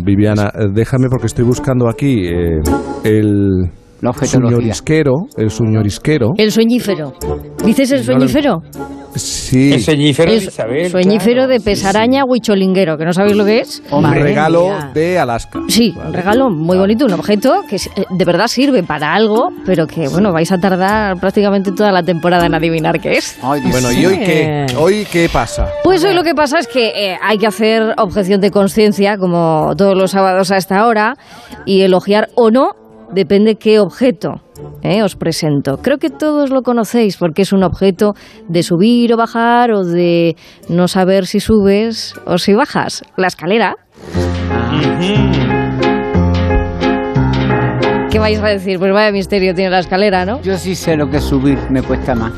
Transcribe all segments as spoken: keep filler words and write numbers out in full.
Viviana, déjame porque estoy buscando aquí eh, el suñorisquero, el suñorisquero. El sueñífero. ¿Dices el sueñífero? Sí. El sueñífero de El Isabel. sueñífero claro. de pesaraña huicholinguero, que no sabéis lo que es. Un Madre regalo mía. de Alaska. Sí, Vale. un regalo muy bonito, un objeto que de verdad sirve para algo, pero que, bueno, vais a tardar prácticamente toda la temporada en adivinar qué es. Ay, Dios. Bueno, ¿y hoy qué? ¿Hoy qué pasa? Pues hoy lo que pasa es que eh, hay que hacer objeción de conciencia, como todos los sábados a esta hora, y elogiar o no, depende qué objeto eh, os presento. Creo que todos lo conocéis porque es un objeto de subir o bajar o de no saber si subes o si bajas. La escalera. ¿Qué vais a decir? Pues vaya misterio tiene la escalera, ¿no? Yo sí sé lo que es subir, me cuesta más.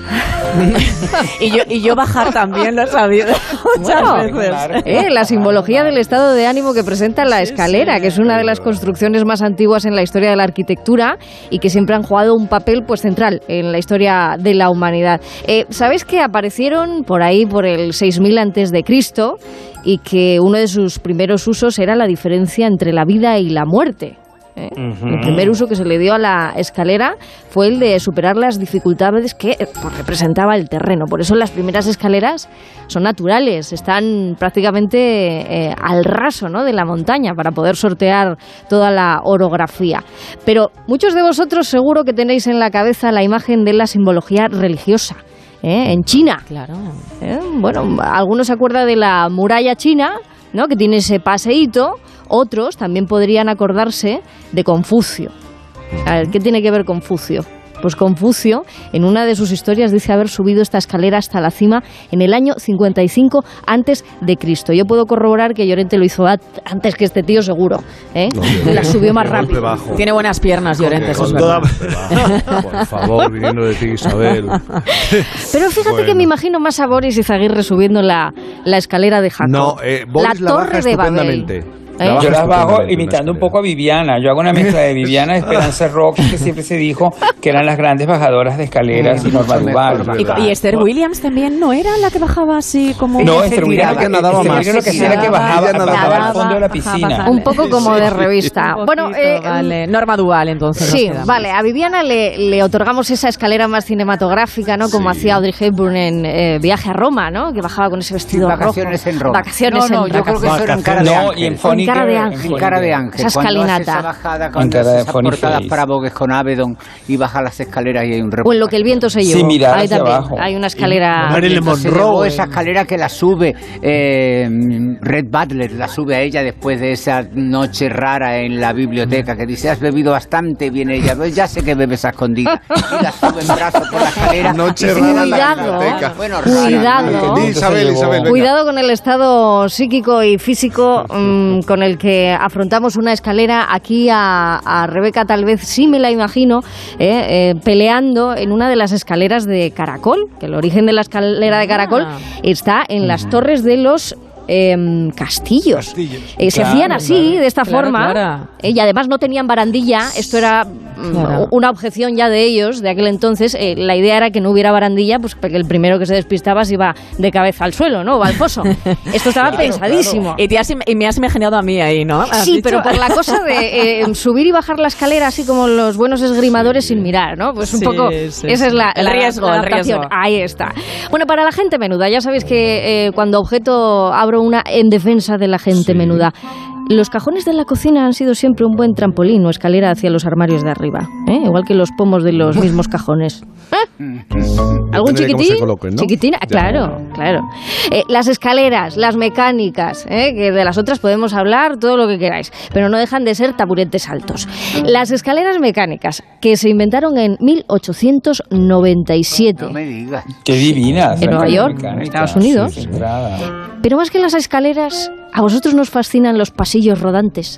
y, yo, y yo bajar también lo he sabido muchas Bueno, veces. Eh, la simbología del estado de ánimo que presenta la escalera, que es una de las construcciones más antiguas en la historia de la arquitectura y que siempre han jugado un papel pues central en la historia de la humanidad. Eh, ¿Sabéis que aparecieron por ahí por el seis mil antes de Cristo y que uno de sus primeros usos era la diferencia entre la vida y la muerte? ¿Eh? Uh-huh. El primer uso que se le dio a la escalera fue el de superar las dificultades que pues, representaba el terreno. Por eso las primeras escaleras son naturales, están prácticamente eh, al raso, ¿no?, de la montaña para poder sortear toda la orografía. Pero muchos de vosotros seguro que tenéis en la cabeza la imagen de la simbología religiosa. ¿Eh? En China. Claro. ¿Eh? Bueno, algunos se acuerdan de la muralla china, ¿no?, que tiene ese paseíto. Otros también podrían acordarse de Confucio. A ver, ¿qué tiene que ver Confucio? Pues Confucio, en una de sus historias, dice haber subido esta escalera hasta la cima en el año cincuenta y cinco antes de Cristo. Yo puedo corroborar que Llorente lo hizo antes que este tío, seguro. ¿Eh? No, la subió más rápido. Tiene buenas piernas, Llorente, eso es verdad. Por favor, viniendo de ti, Isabel. Pero fíjate bueno. que me imagino más a Boris Izaguirre subiendo la, la escalera de Jacob. No, eh, Boris la, la torre de Babel. ¿Eh? Yo las bajo imitando un poco a Viviana. Yo hago una mezcla de Viviana y Esperanza Roque, que siempre se dijo que eran las grandes bajadoras de escaleras, y Norma Duval. Y, y Esther Williams también, ¿no era la que bajaba así como...? No, Esther Williams que nadaba más. Lo que hacía era que bajaba, bajaba al fondo de la piscina. Bajaba, un poco como de revista. Poquito, bueno, eh, vale. Norma Duval, entonces. Sí, vale. A Viviana le, le otorgamos esa escalera más cinematográfica, ¿no? Como sí. hacía Audrey Hepburn en eh, Viaje a Roma, ¿no? Que bajaba con ese vestido rojo. Vacaciones en Roma. Vacaciones no, no, en yo creo que eso era en cara de ángel. No, y en Funny cara de ángel. En cara de ángel. Esa escalinata. Esa bajada, cuando hace esas portadas para Vogue con Avedon y baja las escaleras y hay un reportaje. O en Lo que el viento se llevó. Sí, mira, ahí también abajo. hay una escalera. Marilyn Monroe. Esa escalera que la sube eh, Red Butler, la sube a ella después de esa noche rara en la biblioteca, que dice, has bebido bastante, viene ella, pues ya sé que bebes a escondidas. Y la sube en brazos por la escalera. Noche rara en la biblioteca. Bueno, cuidado. Isabel, Isabel, cuidado con el estado psíquico y físico mmm, con el que afrontamos una escalera. Aquí a, a Rebeca tal vez sí me la imagino eh, eh, peleando en una de las escaleras de Caracol, que el origen de la escalera de Caracol ah. está en las torres de los Eh, castillos. castillos. Eh, se claro, hacían así, claro, de esta claro, forma, claro. Eh, y además no tenían barandilla. Esto era claro. una objeción ya de ellos, de aquel entonces. Eh, la idea era que no hubiera barandilla, pues porque el primero que se despistaba se iba de cabeza al suelo, ¿no? O al foso. Esto estaba claro, pensadísimo. Claro. Y, te has, y me has imaginado a mí ahí, ¿no? Sí, pero por la cosa de eh, subir y bajar la escalera así como los buenos esgrimadores sin mirar, ¿no? Pues un sí, poco, sí, esa sí. es la, el la, riesgo, la el riesgo. Ahí está. Bueno, para la gente menuda, ya sabéis que eh, cuando objeto abro una en defensa de la gente sí. menuda. Los cajones de la cocina han sido siempre un buen trampolín o escalera hacia los armarios de arriba, ¿eh? Igual que los pomos de los mismos cajones. ¿Eh? ¿Algún chiquitín? Coloquen, ¿no? Chiquitina, claro, ya. claro. Eh, las escaleras, las mecánicas, ¿eh? Que de las otras podemos hablar todo lo que queráis, pero no dejan de ser taburetes altos. Las escaleras mecánicas, que se inventaron en mil ochocientos noventa y siete. No me digas. Qué divinas. En Nueva York, en Estados Unidos. Sí, pero más que las escaleras, a vosotros nos fascinan los pasillos rodantes.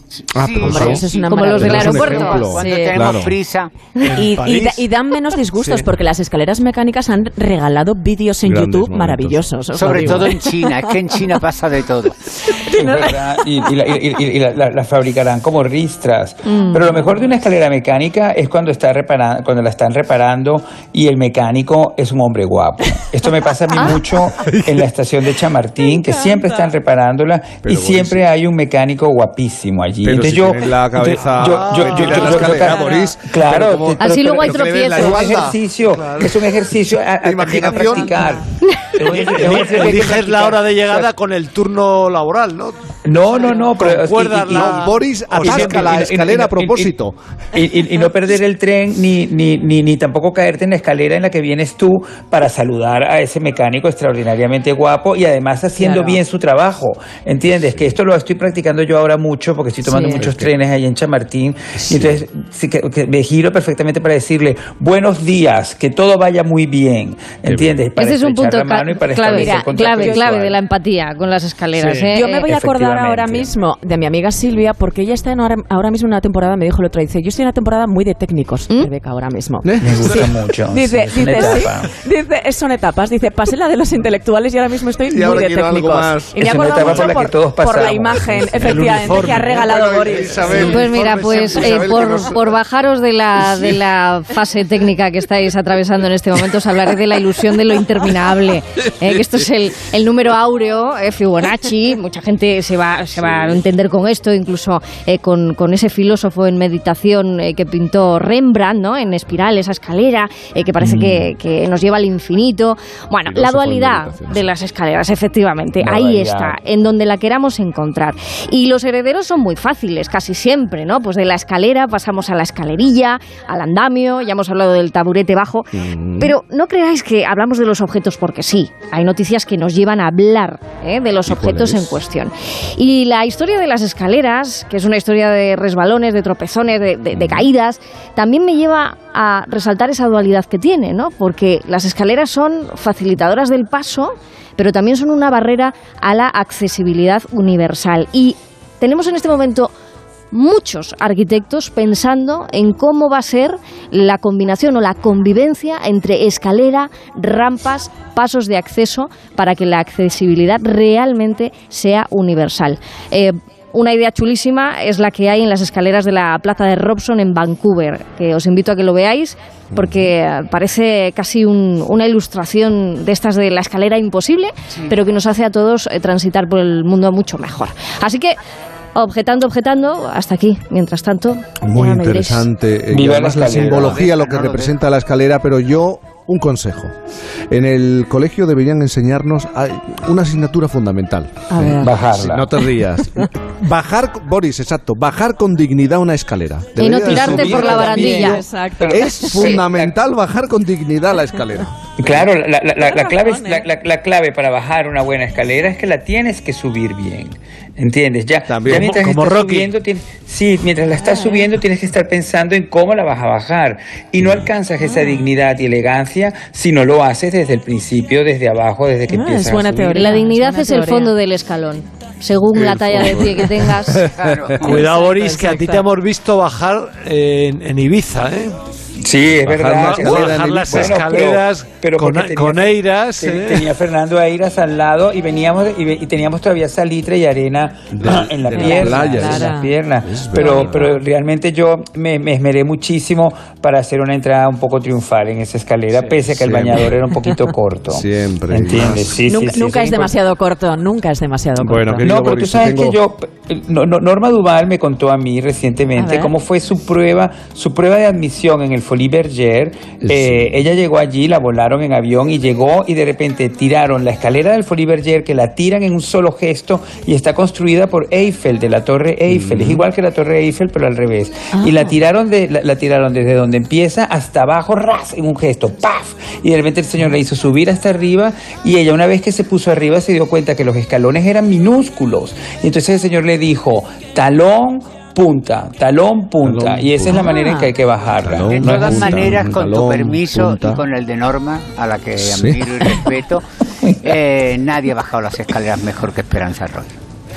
Ah, Sí, Hombre, sí, eso es sí. una Como los del maravilla. aeropuerto. Cuando Sí. tenemos Claro. prisa. Y, y, París. da- y dan menos disgustos Sí. porque las escaleras mecánicas han regalado vídeos en Grandes YouTube momentos. maravillosos. os lo Sobre digo. todo en China, es que en China pasa de todo. Es verdad, y, y la, y- y- y la- la- la fabricarán como ristras. Mm. Pero lo mejor de una escalera mecánica es cuando está reparando, cuando la están reparando y el mecánico es un hombre guapo. Esto me pasa a mí mucho en la estación de Chamartín, que siempre están reparándola Pero y siempre hay un mecánico guapísimo allí. Pero Entonces si yo, tienes la cabeza yo- yo- yo- metida yo- en la yo- escalera, yo- Boris, claro, pero como- te- Así pero- luego hay pero que le ven la tropiezos. Es un espalda. ejercicio, Claro. es un ejercicio a, a- también a Imaginación. practicar. Es un ejercicio que hay que Eliges la practicar. hora de O sea, llegada con el turno laboral, ¿no? No, no, no, pero Concuerdas y- y- y- la- Boris o atasca siempre- la y- y- escalera y- a propósito. Y, y- y no perder el tren ni, ni, ni, ni, ni tampoco caerte en la escalera en la que vienes tú para saludar a ese mecánico extraordinariamente guapo y además haciendo Claro. bien su trabajo. ¿Entiendes? Que esto lo estoy practicando yo ahora mucho porque estoy tomando Sí. muchos trenes ahí en Chamartín. Y entonces sí que, que me giro perfectamente para decirle buenos días, que todo vaya muy bien. ¿Entiendes? Para Ese es un estrechar punto la mano y para clave, establecer contacto clave, clave visual. de la empatía con las escaleras. Sí. ¿eh? Yo me voy a acordar ahora Efectivamente. mismo de mi amiga Silvia, porque ella está en ahora, ahora mismo en una temporada, me dijo el otro día, dice, yo estoy en una temporada muy de técnicos, ¿Mm? Rebeca, ahora mismo. ¿Eh? Me gusta mucho. Dice, sí, es una dice, sí, etapa. dice, son etapas. Dice, pasé la de los intelectuales y ahora mismo estoy Y muy ahora de quiero algo técnicos. más. Y me Es una acuerdo etapa mucho por la que por, todos por la pasamos. imagen, El efectivamente, uniforme. que ha regalado Bueno, Boris. Isabel, Pues mira, informe pues siempre, eh, Isabel, por, que nos- por bajaros de la, de la fase técnica que estáis atravesando en este momento, os hablaré de la ilusión de lo interminable. eh, que esto es el, el número áureo, eh, Fibonacci. Mucha gente se va, se va a entender con esto, incluso eh, con, con ese filósofo en meditación eh, que pintó Rembrandt, ¿no? En espiral, esa escalera eh, que parece que, que nos lleva al infinito. Bueno, la Filósofo en dualidad meditación, de sí. las escaleras, efectivamente. La Ahí dualidad. está, en donde la queramos encontrar. Y los herederos son muy fáciles, casi siempre, ¿no? Pues de la escalera pasamos a la escalerilla, al andamio, ya hemos hablado del taburete bajo, pero no creáis que hablamos de los objetos porque sí. Hay noticias que nos llevan a hablar ¿eh? de los ¿Y cuál objetos es? en cuestión. Y la historia de las escaleras, que es una historia de resbalones, de tropezones, de, de- de caídas, también me lleva a resaltar esa dualidad que tiene, ¿no? Porque las escaleras son facilitadoras del paso, pero también son una barrera a la accesibilidad universal. Y tenemos en este momento muchos arquitectos pensando en cómo va a ser la combinación o la convivencia entre escalera, rampas, pasos de acceso para que la accesibilidad realmente sea universal. Eh, una idea chulísima es la que hay en las escaleras de la Plaza de Robson en Vancouver, que os invito a que lo veáis porque eh, parece casi un- una ilustración de estas de la escalera imposible, pero que nos hace a todos eh, transitar por el mundo mucho mejor. Así que objetando, objetando, hasta aquí. Mientras tanto, Muy ya me diréis. interesante. eh, y Viva además la la escalera. simbología, lo que No lo representa la escalera, pero yo, un consejo. En el colegio deberían enseñarnos a- una asignatura fundamental. A ver. Bajarla. No te rías. Bajar, Boris, exacto, bajar con dignidad una escalera. Y no Debería de tirarte ser- por la barandilla. Exacto. Es fundamental bajar con dignidad la escalera. Claro, la, la- la- la clave, es- razón, la, ¿eh? la- la clave para bajar una buena escalera es que la tienes que subir bien. ¿Entiendes? Ya, También. ya mientras Como- como estás Rocky. subiendo, tienes, sí, mientras la estás subiendo tienes que estar pensando en cómo la vas a bajar. Y no alcanzas esa dignidad y elegancia si no lo haces desde el principio, desde abajo, desde que Ah, empiezas es buena a subir. teoría. La dignidad buena es el teoría. fondo del escalón, según la El talla de fondo. pie que tengas. Claro. Cuidado, Boris, Exacto, que a ti te exacto. hemos visto bajar en, en Ibiza, ¿eh? Sí, es Bajar verdad. la- que- Bajar las Bueno, pero- escaleras pero con, porque con tenía- eiras. Ten- ¿eh? Tenía Fernando Eiras al lado y veníamos y, ve- y teníamos todavía salitre y arena De- en la de la pierna, playa, en sí. las piernas. Es Pero, verdad. pero realmente yo me, me esmeré muchísimo para hacer una entrada un poco triunfal en esa escalera, pese a que el siempre. bañador era un poquito corto. Siempre, y ¿Entiendes? más. Sí, sí, nunca sí, nunca eso es impor- demasiado corto, nunca es demasiado corto. Bueno, querido No, pero tú Boris, sabes tengo- que yo, eh, no- no- Norma Duval me contó a mí A recientemente ver. cómo fue su prueba, su prueba de admisión en el Folies Bergère. Eh, ella llegó allí, la volaron en avión y llegó y de repente tiraron la escalera del Folies Bergère, que la tiran en un solo gesto y está construida por Eiffel, de la Torre Eiffel. Es igual que la Torre Eiffel, pero al revés. Y la tiraron de, la, la tiraron desde donde empieza hasta abajo, ras, en un gesto, ¡paf! Y de repente el señor le hizo subir hasta arriba y ella, una vez que se puso arriba, se dio cuenta que los escalones eran minúsculos. Y entonces el señor le dijo, talón, punta, talón, punta. Talón, y esa es la punta. manera en que hay que bajarla. Talón, De No es todas punta. maneras, con tu talón, permiso punta. y con el de Norma, a la que Sí. admiro y respeto, eh, nadie ha bajado las escaleras mejor que Esperanza Arroyo.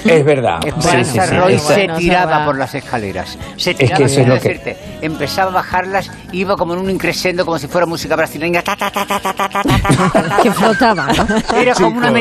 Es verdad. Esperanza Sí, sí, sí. Roy Esa- se Bueno, tiraba esa- por las escaleras. Se Es tiraba, que eso es quiero lo que- decirte, empezaba a bajarlas, iba como en un increscendo, como si fuera música brasileña. Ta, ta, ta, ta, ta, ta, ta, ta, ta, ta, ta. Que flotaba, ¿no? Era como una